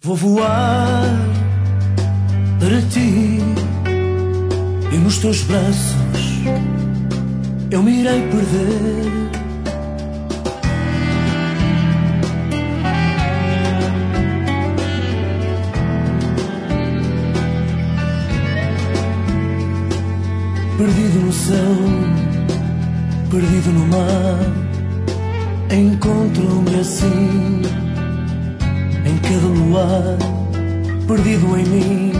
Vou voar para ti e nos teus braços eu me irei perder. Perdido no céu, perdido no mar, encontro-me assim em cada luar, perdido em mim,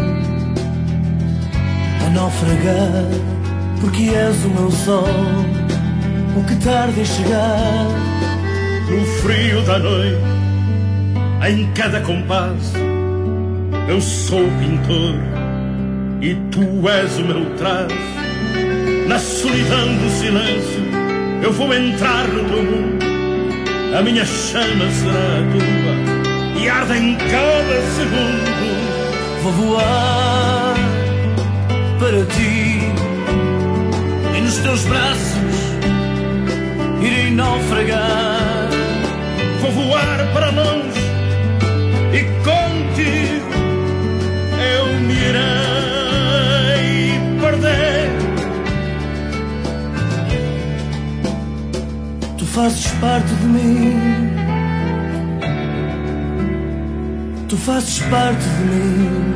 a naufragar, porque és o meu sol, o que tarda em chegar. No frio da noite, em cada compasso, eu sou o pintor e tu és o meu traço. Na solidão do silêncio, eu vou entrar no teu mundo, a minha chama será a tua e arde em cada segundo. Vou voar para ti e nos teus braços irei naufragar. Vou voar para longe e contigo eu me irei perder. Tu fazes parte de mim, tu fazes parte de mim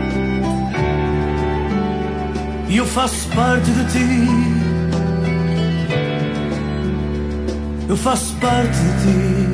e eu faço parte de ti, eu faço parte de ti.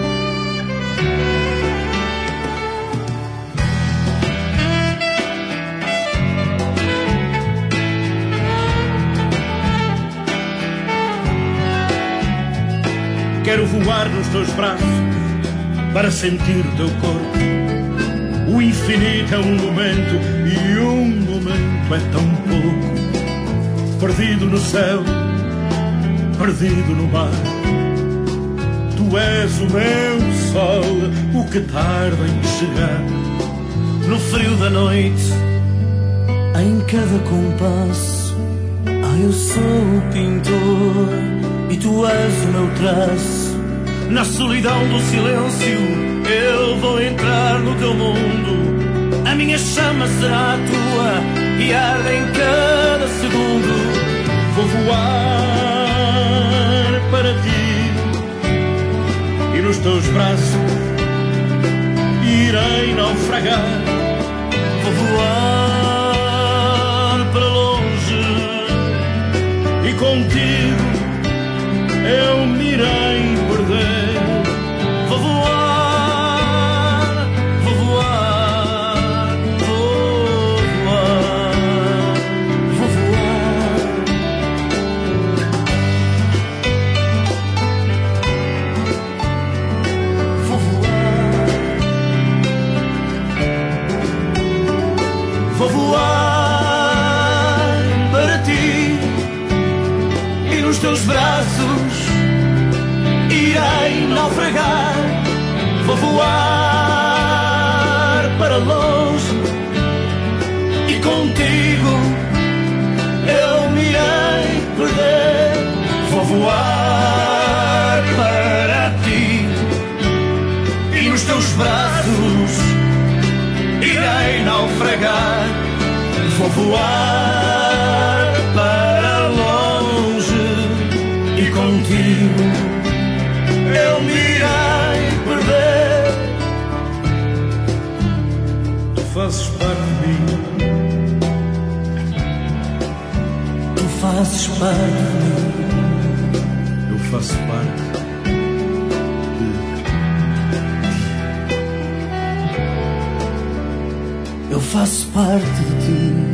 Quero voar nos teus braços para sentir o teu corpo. O infinito é um momento e um momento é tão pouco. Perdido no céu, perdido no mar, tu és o meu sol, o que tarda em chegar. No frio da noite, em cada compasso, eu sou o pintor e tu és o meu traço. Na solidão do silêncio eu vou entrar no teu mundo, a minha chama será a tua e arde em cada segundo. Vou voar para ti e nos teus braços irei naufragar. Vou voar para longe e contigo eu me irei perder. Vou voar, vou voar, vou voar, vou voar. Vou voar, vou voar para ti e nos teus braços irei naufragar. Vou voar para longe e contigo eu me irei perder. Vou voar para ti e nos teus braços irei naufragar. Vou voar para longe e contigo eu me irei perder. Tu fazes parte de mim, tu fazes parte de mim, eu faço parte de ti. Eu faço parte de ti.